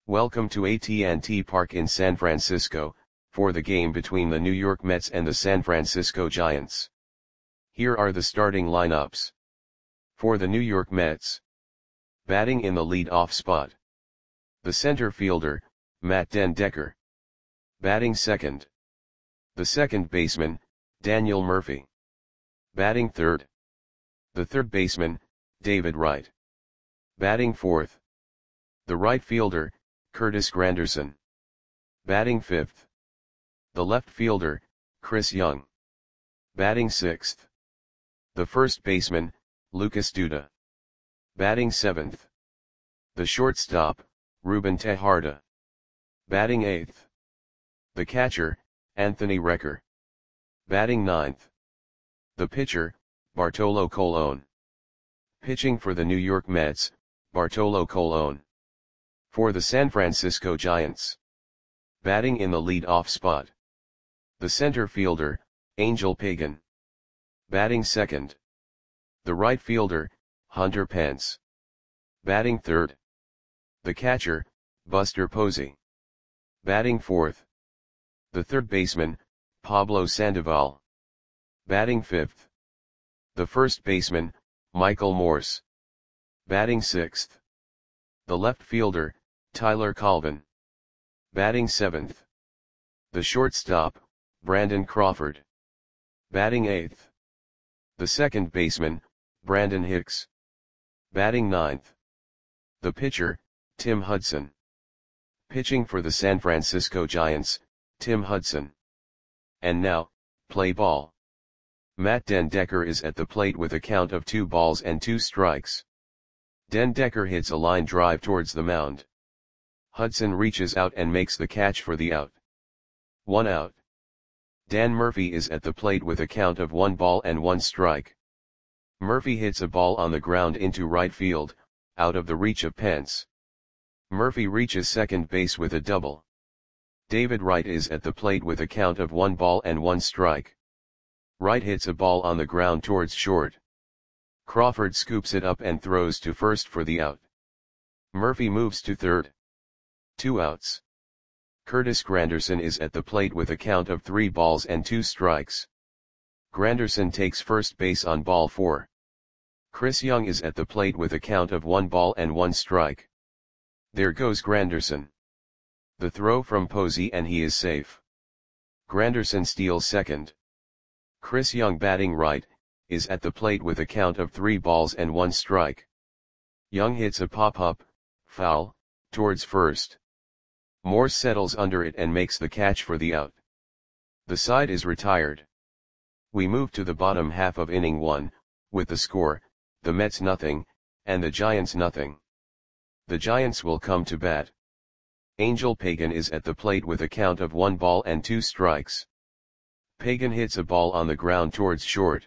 Welcome to AT&T Park in San Francisco, for the game between the New York Mets and the San Francisco Giants. Here are the starting lineups. For the New York Mets. Batting in the lead-off spot. The center fielder, Matt den Dekker. Batting second. The second baseman, Daniel Murphy. Batting third. The third baseman, David Wright. Batting fourth. The right fielder, Curtis Granderson. Batting fifth. The left fielder, Chris Young. Batting sixth. The first baseman, Lucas Duda. Batting seventh. The shortstop, Ruben Tejada. Batting eighth. The catcher, Anthony Recker. Batting ninth. The pitcher, Bartolo Colon. Pitching for the New York Mets, Bartolo Colon. For the San Francisco Giants. Batting in the lead-off spot. The center fielder, Angel Pagan. Batting second. The right fielder, Hunter Pence. Batting third. The catcher, Buster Posey. Batting fourth. The third baseman, Pablo Sandoval. Batting fifth. The first baseman, Michael Morse. Batting sixth. The left fielder, Tyler Colvin. Batting seventh. The shortstop, Brandon Crawford. Batting eighth. The second baseman, Brandon Hicks. Batting ninth. The pitcher, Tim Hudson. Pitching for the San Francisco Giants, Tim Hudson. And now, play ball. Matt den Dekker is at the plate with a count of 2 balls and 2 strikes. Den Dekker hits a line drive towards the mound. Hudson reaches out and makes the catch for the out. 1 out. Dan Murphy is at the plate with a count of 1 ball and 1 strike. Murphy hits a ball on the ground into right field, out of the reach of Pence. Murphy reaches second base with a double. David Wright is at the plate with a count of 1 ball and 1 strike. Wright hits a ball on the ground towards short. Crawford scoops it up and throws to first for the out. Murphy moves to third. 2 outs. Curtis Granderson is at the plate with a count of 3 balls and 2 strikes. Granderson takes first base on ball 4. Chris Young is at the plate with a count of 1 ball and 1 strike. There goes Granderson. The throw from Posey and he is safe. Granderson steals second. Chris Young, batting right, is at the plate with a count of 3 balls and 1 strike. Young hits a pop-up, foul, towards first. Morse settles under it and makes the catch for the out. The side is retired. We move to the bottom half of inning 1, with the score, the Mets nothing, and the Giants nothing. The Giants will come to bat. Angel Pagan is at the plate with a count of 1 ball and 2 strikes. Pagan hits a ball on the ground towards short.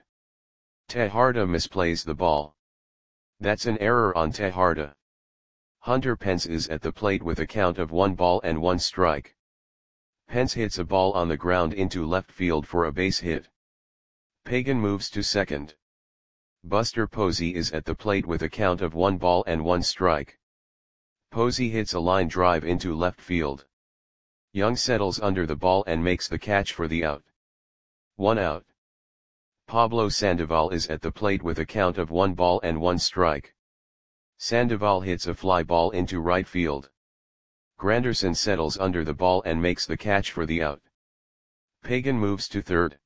Tejada misplays the ball. That's an error on Tejada. Hunter Pence is at the plate with a count of 1 ball and 1 strike. Pence hits a ball on the ground into left field for a base hit. Pagan moves to second. Buster Posey is at the plate with a count of 1 ball and 1 strike. Posey hits a line drive into left field. Young settles under the ball and makes the catch for the out. 1 out. Pablo Sandoval is at the plate with a count of 1 ball and 1 strike. Sandoval hits a fly ball into right field. Granderson settles under the ball and makes the catch for the out. Pagan moves to third.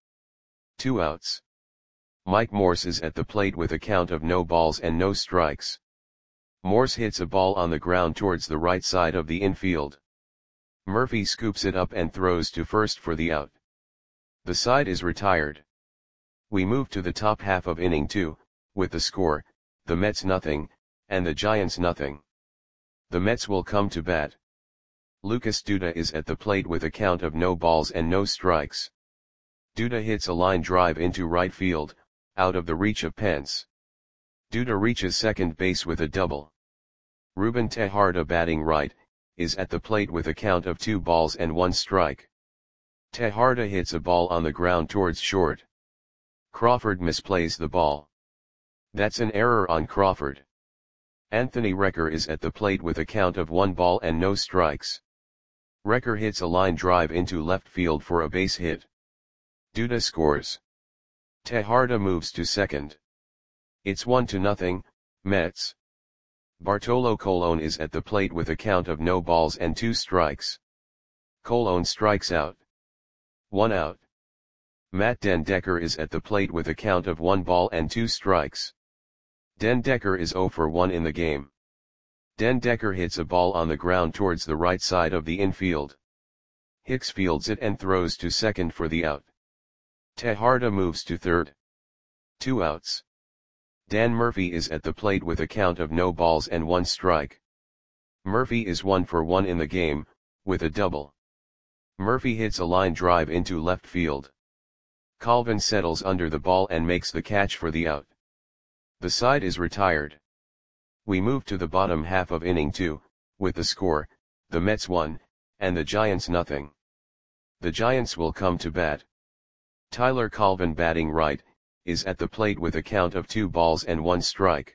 2 outs. Mike Morse is at the plate with a count of no balls and no strikes. Morse hits a ball on the ground towards the right side of the infield. Murphy scoops it up and throws to first for the out. The side is retired. We move to the top half of inning 2, with the score, the Mets nothing, and the Giants nothing. The Mets will come to bat. Lucas Duda is at the plate with a count of no balls and no strikes. Duda hits a line drive into right field, out of the reach of Pence. Duda reaches second base with a double. Ruben Tejada, batting right, is at the plate with a count of 2 balls and 1 strike. Tejada hits a ball on the ground towards short. Crawford misplays the ball. That's an error on Crawford. Anthony Recker is at the plate with a count of 1 ball and no strikes. Recker hits a line drive into left field for a base hit. Duda scores. Tejada moves to second. It's 1-0, Mets. Bartolo Colon is at the plate with a count of no balls and 2 strikes. Colon strikes out. 1 out. Matt Den Dekker is at the plate with a count of 1 ball and 2 strikes. Den Dekker is 0 for 1 in the game. Den Dekker hits a ball on the ground towards the right side of the infield. Hicks fields it and throws to second for the out. Tejada moves to third. 2 outs. Dan Murphy is at the plate with a count of no balls and 1 strike. Murphy is 1 for 1 in the game, with a double. Murphy hits a line drive into left field. Colvin settles under the ball and makes the catch for the out. The side is retired. We move to the bottom half of inning 2, with the score, the Mets 1, and the Giants nothing. The Giants will come to bat. Tyler Colvin, batting right, is at the plate with a count of 2 balls and 1 strike.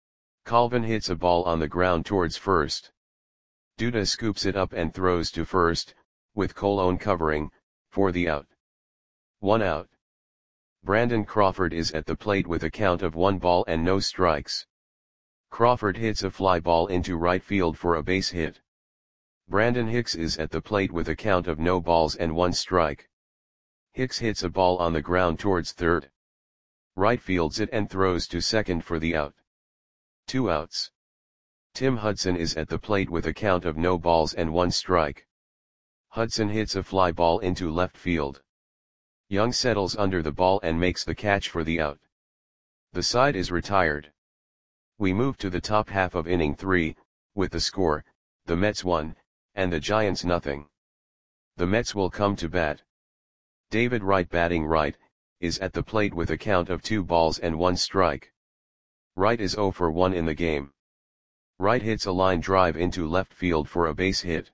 Colvin hits a ball on the ground towards first. Duda scoops it up and throws to first, with Colon covering, for the out. 1 out. Brandon Crawford is at the plate with a count of 1 ball and no strikes. Crawford hits a fly ball into right field for a base hit. Brandon Hicks is at the plate with a count of no balls and 1 strike. Hicks hits a ball on the ground towards third. Right fields it and throws to second for the out. 2 outs. Tim Hudson is at the plate with a count of no balls and 1 strike. Hudson hits a fly ball into left field. Young settles under the ball and makes the catch for the out. The side is retired. We move to the top half of inning 3, with the score, the Mets 1, and the Giants nothing. The Mets will come to bat. David Wright, batting right, is at the plate with a count of 2 balls and 1 strike. Wright is 0 for 1 in the game. Wright hits a line drive into left field for a base hit.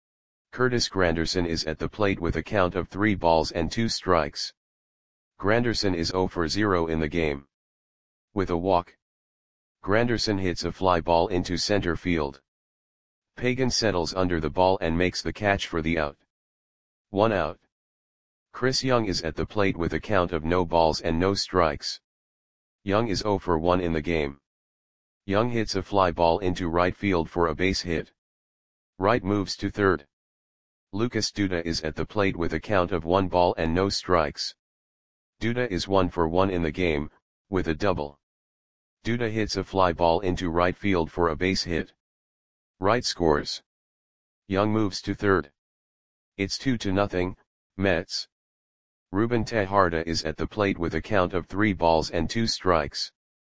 Curtis Granderson is at the plate with a count of 3 balls and 2 strikes. Granderson is 0 for 0 in the game. With a walk, Granderson hits a fly ball into center field. Pagan settles under the ball and makes the catch for the out. 1 out. Chris Young is at the plate with a count of no balls and no strikes. Young is 0 for 1 in the game. Young hits a fly ball into right field for a base hit. Wright moves to third. Lucas Duda is at the plate with a count of 1 ball and no strikes. Duda is 1 for 1 in the game, with a double. Duda hits a fly ball into right field for a base hit. Wright scores. Young moves to third. It's 2-0, Mets. Ruben Tejada is at the plate with a count of 3 balls and 2 strikes.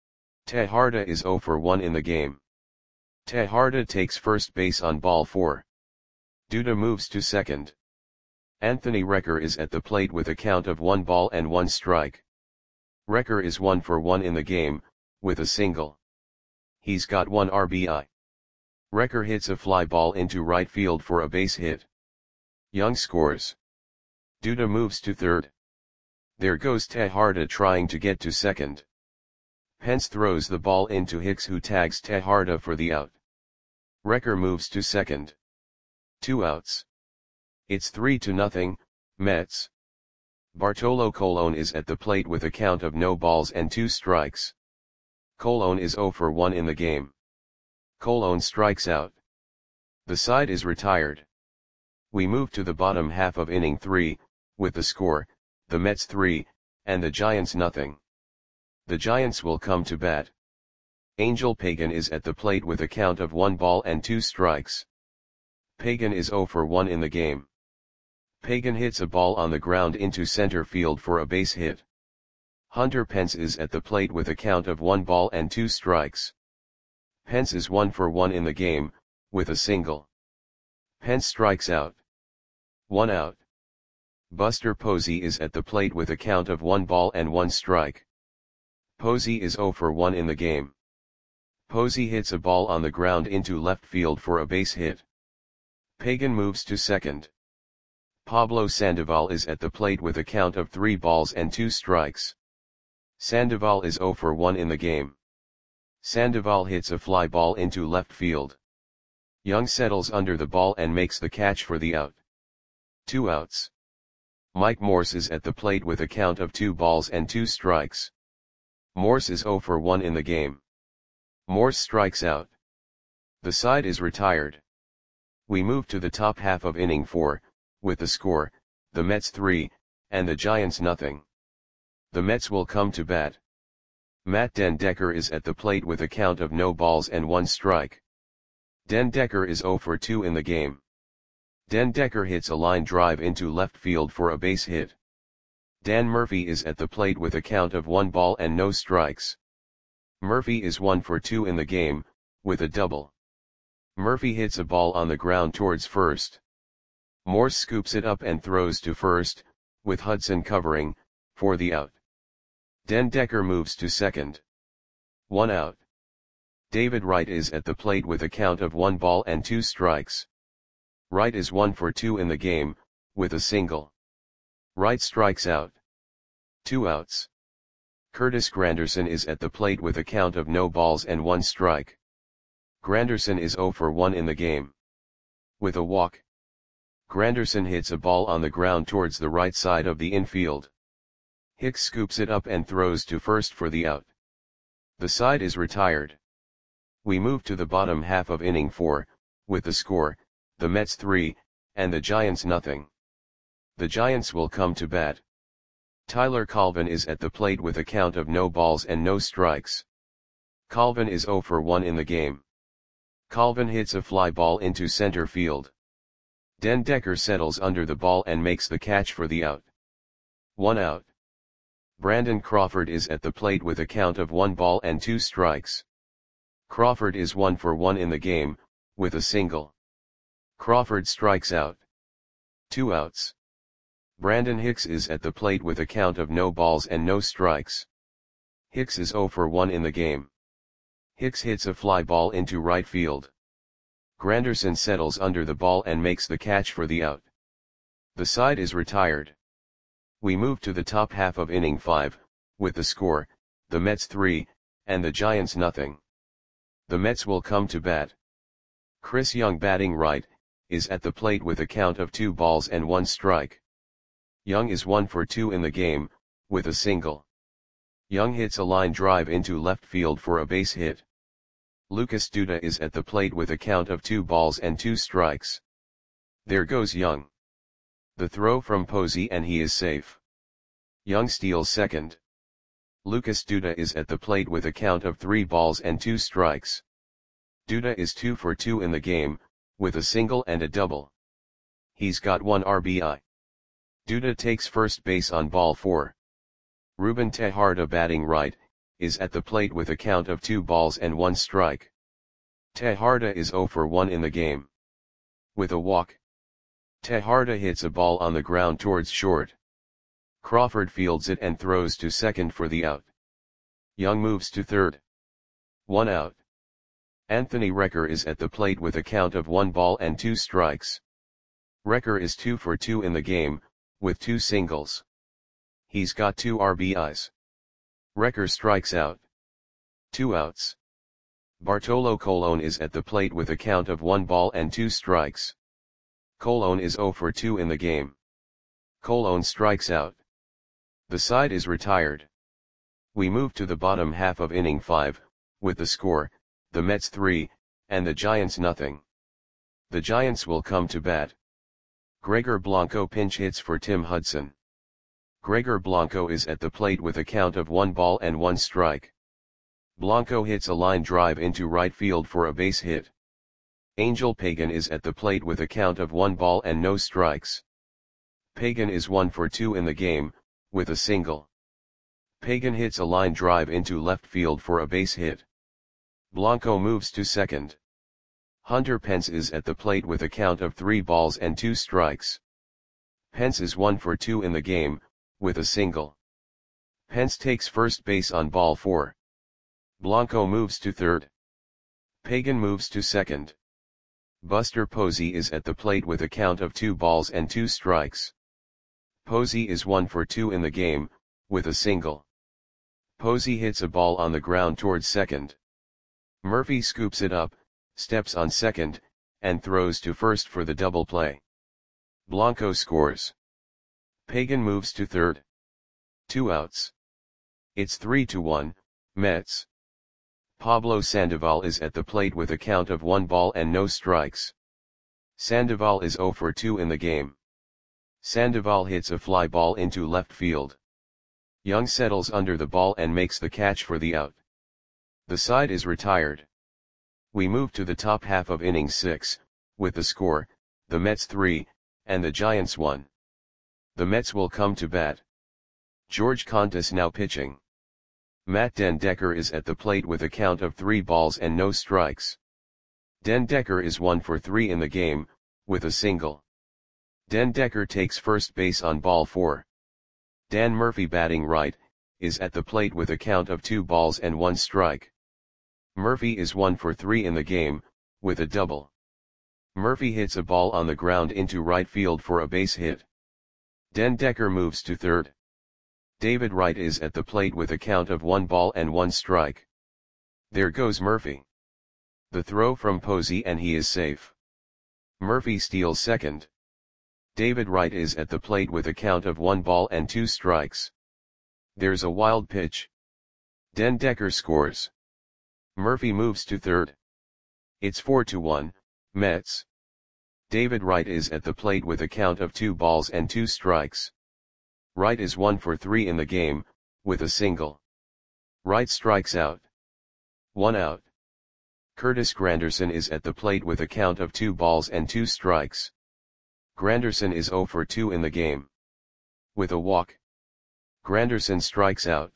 Tejada is 0 for 1 in the game. Tejada takes first base on ball 4. Duda moves to second. Anthony Recker is at the plate with a count of 1 ball and 1 strike. Recker is 1 for 1 in the game, with a single. He's got 1 RBI. Recker hits a fly ball into right field for a base hit. Young scores. Duda moves to third. There goes Tejada trying to get to second. Pence throws the ball into Hicks, who tags Tejada for the out. Recker moves to second. 2 outs. It's 3-0, Mets. Bartolo Colon is at the plate with a count of no balls and 2 strikes. Colon is 0 for 1 in the game. Colon strikes out. The side is retired. We move to the bottom half of inning 3, with the score, the Mets 3, and the Giants nothing. The Giants will come to bat. Angel Pagan is at the plate with a count of 1 ball and 2 strikes. Pagan is 0 for 1 in the game. Pagan hits a ball on the ground into center field for a base hit. Hunter Pence is at the plate with a count of 1 ball and 2 strikes. Pence is 1 for 1 in the game, with a single. Pence strikes out. 1 out. Buster Posey is at the plate with a count of 1 ball and 1 strike. Posey is 0 for 1 in the game. Posey hits a ball on the ground into left field for a base hit. Pagan moves to second. Pablo Sandoval is at the plate with a count of 3 balls and 2 strikes. Sandoval is 0 for 1 in the game. Sandoval hits a fly ball into left field. Young settles under the ball and makes the catch for the out. 2 outs. Mike Morse is at the plate with a count of 2 balls and 2 strikes. Morse is 0 for 1 in the game. Morse strikes out. The side is retired. We move to the top half of inning 4, with the score, the Mets 3, and the Giants nothing. The Mets will come to bat. Matt Den Decker is at the plate with a count of no balls and 1 strike. Den Decker is 0 for 2 in the game. Den Decker hits a line drive into left field for a base hit. Dan Murphy is at the plate with a count of 1 ball and no strikes. Murphy is 1 for 2 in the game, with a double. Murphy hits a ball on the ground towards first. Morse scoops it up and throws to first, with Hudson covering, for the out. Den Decker moves to second. 1 out. David Wright is at the plate with a count of 1 ball and 2 strikes. Wright is 1 for 2 in the game, with a single. Wright strikes out. 2 outs. Curtis Granderson is at the plate with a count of no balls and 1 strike. Granderson is 0 for 1 in the game. With a walk. Granderson hits a ball on the ground towards the right side of the infield. Hicks scoops it up and throws to first for the out. The side is retired. We move to the bottom half of inning 4, with the score, the Mets 3, and the Giants nothing. The Giants will come to bat. Tyler Colvin is at the plate with a count of no balls and no strikes. Colvin is 0 for 1 in the game. Colvin hits a fly ball into center field. Den Decker settles under the ball and makes the catch for the out. 1 out. Brandon Crawford is at the plate with a count of 1 ball and 2 strikes. Crawford is 1 for 1 in the game, with a single. Crawford strikes out. 2 outs. Brandon Hicks is at the plate with a count of no balls and no strikes. Hicks is 0 for 1 in the game. Hicks hits a fly ball into right field. Granderson settles under the ball and makes the catch for the out. The side is retired. We move to the top half of inning 5, with the score, the Mets 3, and the Giants nothing. The Mets will come to bat. Chris Young batting right, is at the plate with a count of 2 balls and 1 strike. Young is 1 for 2 in the game, with a single. Young hits a line drive into left field for a base hit. Lucas Duda is at the plate with a count of 2 balls and 2 strikes. There goes Young. The throw from Posey and he is safe. Young steals second. Lucas Duda is at the plate with a count of 3 balls and 2 strikes. Duda is 2 for 2 in the game, with a single and a double. He's got 1 RBI. Duda takes first base on ball 4. Ruben Tejada batting right, is at the plate with a count of 2 balls and 1 strike. Tejada is 0 for 1 in the game. With a walk. Tejada hits a ball on the ground towards short. Crawford fields it and throws to second for the out. Young moves to third. 1 out. Anthony Recker is at the plate with a count of 1 ball and 2 strikes. Recker is 2 for 2 in the game, with 2 singles. He's got 2 RBIs. Recker strikes out. 2 outs. Bartolo Colon is at the plate with a count of 1 ball and 2 strikes. Colon is 0 for 2 in the game. Colon strikes out. The side is retired. We move to the bottom half of inning 5, with the score, the Mets 3, and the Giants nothing. The Giants will come to bat. Gregor Blanco pinch hits for Tim Hudson. Gregor Blanco is at the plate with a count of 1 ball and 1 strike. Blanco hits a line drive into right field for a base hit. Angel Pagan is at the plate with a count of 1 ball and no strikes. Pagan is 1 for 2 in the game, with a single. Pagan hits a line drive into left field for a base hit. Blanco moves to second. Hunter Pence is at the plate with a count of 3 balls and 2 strikes. Pence is 1 for 2 in the game, with a single. Pence takes first base on ball 4. Blanco moves to third. Pagan moves to second. Buster Posey is at the plate with a count of 2 balls and 2 strikes. Posey is 1 for 2 in the game, with a single. Posey hits a ball on the ground towards second. Murphy scoops it up, steps on second, and throws to first for the double play. Blanco scores. Pagan moves to third. 2 outs. It's 3-1, Mets. Pablo Sandoval is at the plate with a count of 1 ball and no strikes. Sandoval is 0 for 2 in the game. Sandoval hits a fly ball into left field. Young settles under the ball and makes the catch for the out. The side is retired. We move to the top half of inning 6, with the score, the Mets 3, and the Giants 1. The Mets will come to bat. George Contis now pitching. Matt Den Decker is at the plate with a count of 3 balls and no strikes. Den Decker is 1 for 3 in the game, with a single. Den Decker takes first base on ball 4. Dan Murphy batting right, is at the plate with a count of 2 balls and 1 strike. Murphy is 1 for 3 in the game, with a double. Murphy hits a ball on the ground into right field for a base hit. Den Decker moves to third. David Wright is at the plate with a count of 1 ball and 1 strike. There goes Murphy. The throw from Posey and he is safe. Murphy steals second. David Wright is at the plate with a count of 1 ball and 2 strikes. There's a wild pitch. Den Decker scores. Murphy moves to third. It's 4-1, Mets. David Wright is at the plate with a count of 2 balls and 2 strikes. Wright is 1 for 3 in the game, with a single. Wright strikes out. 1 out. Curtis Granderson is at the plate with a count of 2 balls and 2 strikes. Granderson is 0 for 2 in the game. With a walk. Granderson strikes out.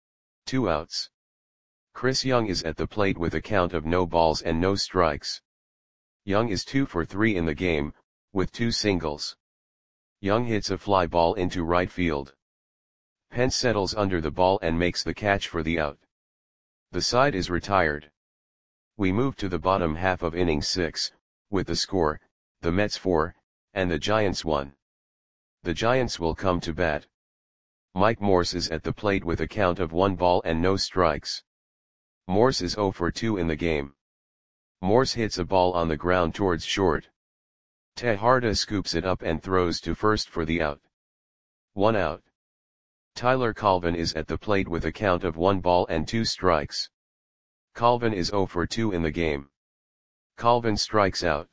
2 outs. Chris Young is at the plate with a count of no balls and no strikes. Young is 2 for 3 in the game, with 2 singles. Young hits a fly ball into right field. Pence settles under the ball and makes the catch for the out. The side is retired. We move to the bottom half of inning 6, with the score, the Mets 4, and the Giants 1. The Giants will come to bat. Mike Morse is at the plate with a count of 1 ball and no strikes. Morse is 0 for 2 in the game. Morse hits a ball on the ground towards short. Tejada scoops it up and throws to first for the out. 1 out. Tyler Colvin is at the plate with a count of 1 ball and 2 strikes. Colvin is 0 for 2 in the game. Colvin strikes out.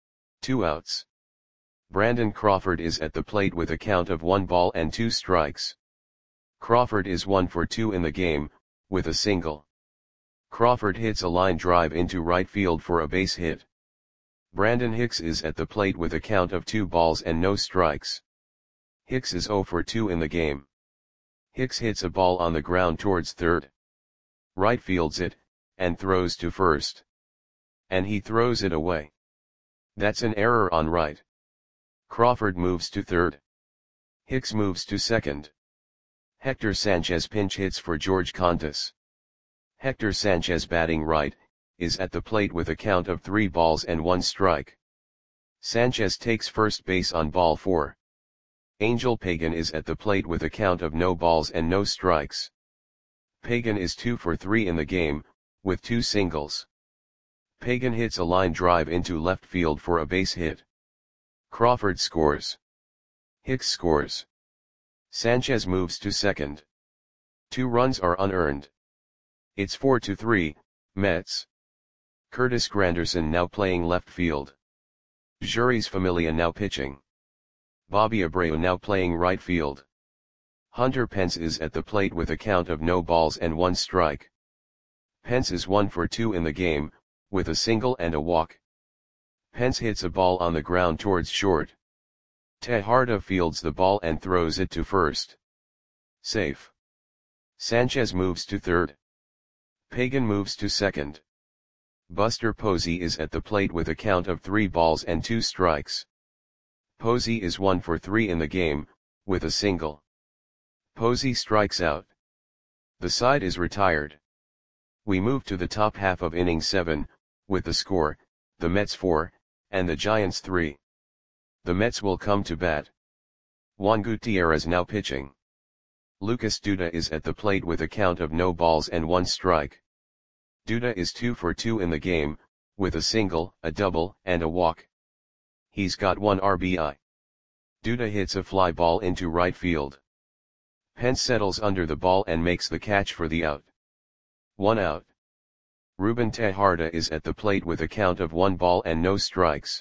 2 outs. Brandon Crawford is at the plate with a count of 1 ball and 2 strikes. Crawford is 1 for 2 in the game, with a single. Crawford hits a line drive into right field for a base hit. Brandon Hicks is at the plate with a count of 2 balls and no strikes. Hicks is 0 for 2 in the game. Hicks hits a ball on the ground towards third. Right fields it, and throws to first. And he throws it away. That's an error on right. Crawford moves to third. Hicks moves to second. Hector Sanchez pinch hits for George Contis. Hector Sanchez batting right, is at the plate with a count of 3 balls and 1 strike. Sanchez takes first base on ball 4. Angel Pagan is at the plate with a count of no balls and no strikes. Pagan is 2 for 3 in the game, with 2 singles. Pagan hits a line drive into left field for a base hit. Crawford scores. Hicks scores. Sanchez moves to second. 2 runs are unearned. It's 4-3, Mets. Curtis Granderson now playing left field. Juris Familia now pitching. Bobby Abreu now playing right field. Hunter Pence is at the plate with a count of no balls and 1 strike. Pence is 1 for 2 in the game, with a single and a walk. Pence hits a ball on the ground towards short. Tejada fields the ball and throws it to first. Safe. Sanchez moves to third. Pagan moves to second. Buster Posey is at the plate with a count of 3 balls and 2 strikes. Posey is 1 for 3 in the game, with a single. Posey strikes out. The side is retired. We move to the top half of inning 7, with the score, the Mets 4, and the Giants 3. The Mets will come to bat. Juan Gutierrez now pitching. Lucas Duda is at the plate with a count of no balls and 1 strike. Duda is 2 for 2 in the game, with a single, a double, and a walk. He's got 1 RBI. Duda hits a fly ball into right field. Pence settles under the ball and makes the catch for the out. 1 out. Ruben Tejada is at the plate with a count of 1 ball and no strikes.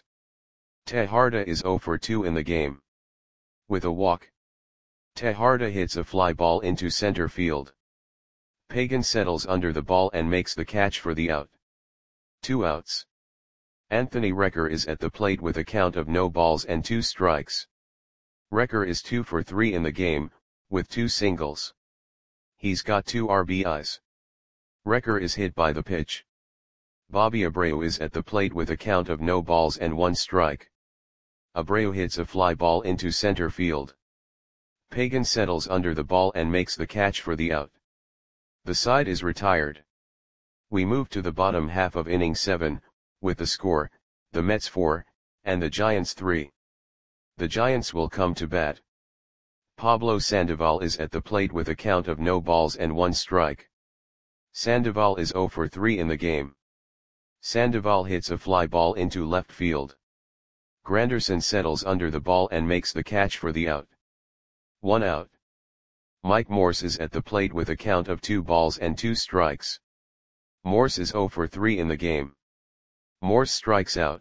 Tejada is 0 for 2 in the game. With a walk. Tejada hits a fly ball into center field. Pagan settles under the ball and makes the catch for the out. 2 outs. Anthony Recker is at the plate with a count of no balls and 2 strikes. Recker is 2 for 3 in the game, with 2 singles. He's got 2 RBIs. Recker is hit by the pitch. Bobby Abreu is at the plate with a count of no balls and 1 strike. Abreu hits a fly ball into center field. Pagan settles under the ball and makes the catch for the out. The side is retired. We move to the bottom half of inning 7, with the score, the Mets 4, and the Giants 3. The Giants will come to bat. Pablo Sandoval is at the plate with a count of no balls and 1 strike. Sandoval is 0 for 3 in the game. Sandoval hits a fly ball into left field. Granderson settles under the ball and makes the catch for the out. 1 out. Mike Morse is at the plate with a count of 2 balls and 2 strikes. Morse is 0 for 3 in the game. Morse strikes out.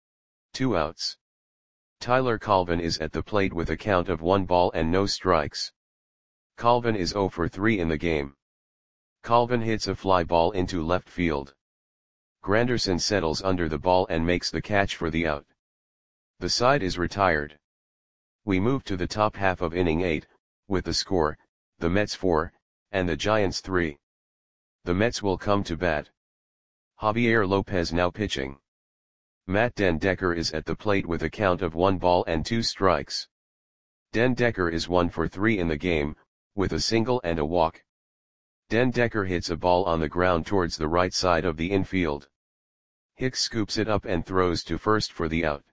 2 outs. Tyler Colvin is at the plate with a count of 1 ball and no strikes. Colvin is 0 for 3 in the game. Colvin hits a fly ball into left field. Granderson settles under the ball and makes the catch for the out. The side is retired. We move to the top half of inning 8, with the score, the Mets 4, and the Giants 3. The Mets will come to bat. Javier Lopez now pitching. Matt Den Decker is at the plate with a count of 1 ball and 2 strikes. Den Decker is 1 for 3 in the game, with a single and a walk. Den Decker hits a ball on the ground towards the right side of the infield. Hicks scoops it up and throws to first for the out.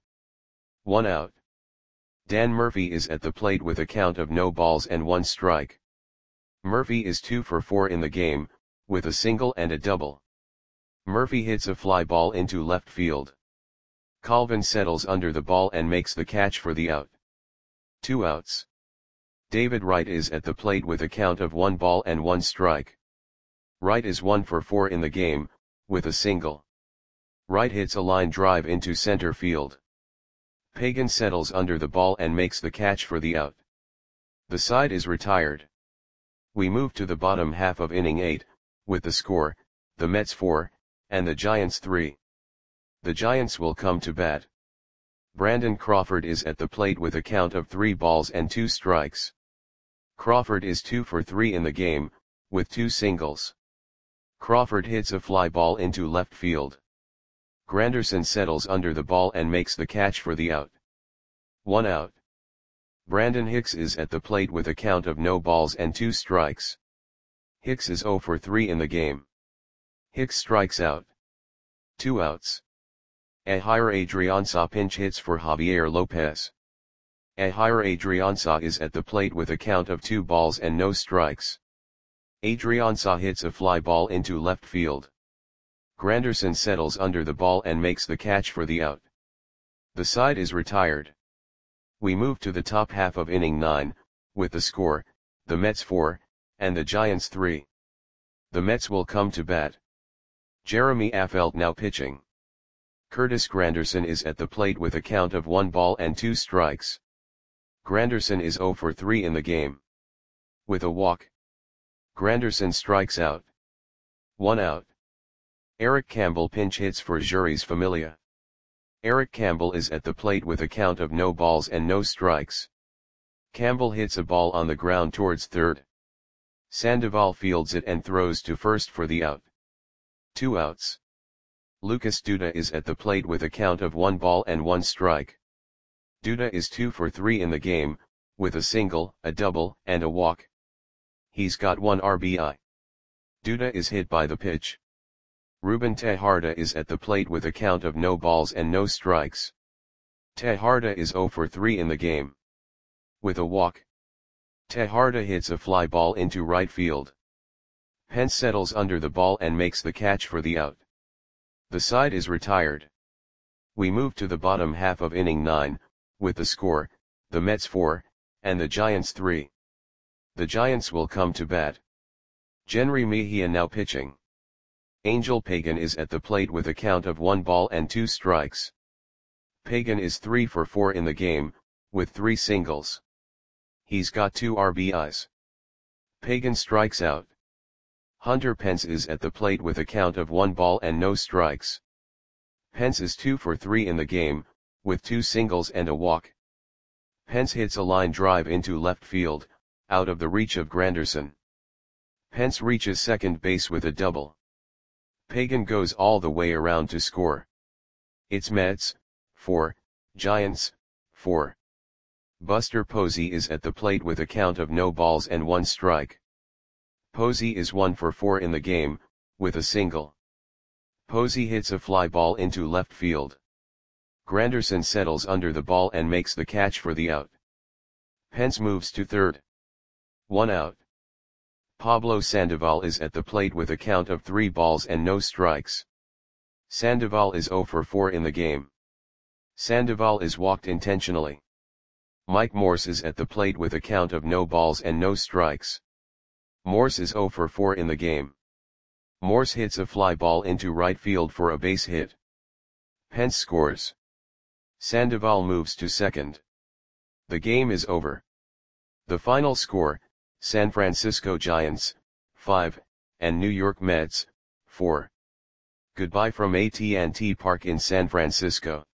1 out. Dan Murphy is at the plate with a count of no balls and 1 strike. Murphy is 2 for 4 in the game, with a single and a double. Murphy hits a fly ball into left field. Colvin settles under the ball and makes the catch for the out. 2 outs. David Wright is at the plate with a count of 1 ball and 1 strike. Wright is 1 for 4 in the game, with a single. Wright hits a line drive into center field. Pagan settles under the ball and makes the catch for the out. The side is retired. We move to the bottom half of inning 8, with the score, the Mets 4, and the Giants 3. The Giants will come to bat. Brandon Crawford is at the plate with a count of 3 balls and 2 strikes. Crawford is 2 for 3 in the game, with 2 singles. Crawford hits a fly ball into left field. Granderson settles under the ball and makes the catch for the out. 1 out. Brandon Hicks is at the plate with a count of no balls and 2 strikes. Hicks is 0 for 3 in the game. Hicks strikes out. 2 outs. Ehire Adrianza pinch hits for Javier Lopez. Ehire Adrianza is at the plate with a count of 2 balls and no strikes. Adrianza hits a fly ball into left field. Granderson settles under the ball and makes the catch for the out. The side is retired. We move to the top half of inning 9, with the score, the Mets 4, and the Giants 3. The Mets will come to bat. Jeremy Affeldt now pitching. Curtis Granderson is at the plate with a count of 1 ball and 2 strikes. Granderson is 0 for 3 in the game. With a walk. Granderson strikes out. 1 out. Eric Campbell pinch hits for Jeurys Familia. Eric Campbell is at the plate with a count of no balls and no strikes. Campbell hits a ball on the ground towards third. Sandoval fields it and throws to first for the out. 2 outs. Lucas Duda is at the plate with a count of 1 ball and 1 strike. Duda is 2 for 3 in the game, with a single, a double, and a walk. He's got 1 RBI. Duda is hit by the pitch. Ruben Tejada is at the plate with a count of no balls and no strikes. Tejada is 0 for 3 in the game. With a walk. Tejada hits a fly ball into right field. Pence settles under the ball and makes the catch for the out. The side is retired. We move to the bottom half of inning 9, with the score, the Mets 4, and the Giants 3. The Giants will come to bat. Jenrry Mejia now pitching. Angel Pagan is at the plate with a count of 1 ball and 2 strikes. Pagan is 3 for 4 in the game, with 3 singles. He's got 2 RBIs. Pagan strikes out. Hunter Pence is at the plate with a count of 1 ball and no strikes. Pence is 2 for 3 in the game, with 2 singles and a walk. Pence hits a line drive into left field, out of the reach of Granderson. Pence reaches second base with a double. Pagan goes all the way around to score. It's Mets 4, Giants 4. Buster Posey is at the plate with a count of no balls and 1 strike. Posey is 1 for 4 in the game, with a single. Posey hits a fly ball into left field. Granderson settles under the ball and makes the catch for the out. Pence moves to third. 1 out. Pablo Sandoval is at the plate with a count of 3 balls and no strikes. Sandoval is 0 for 4 in the game. Sandoval is walked intentionally. Mike Morse is at the plate with a count of no balls and no strikes. Morse is 0 for 4 in the game. Morse hits a fly ball into right field for a base hit. Pence scores. Sandoval moves to second. The game is over. The final score, San Francisco Giants, 5, and New York Mets, 4. Goodbye from AT&T Park in San Francisco.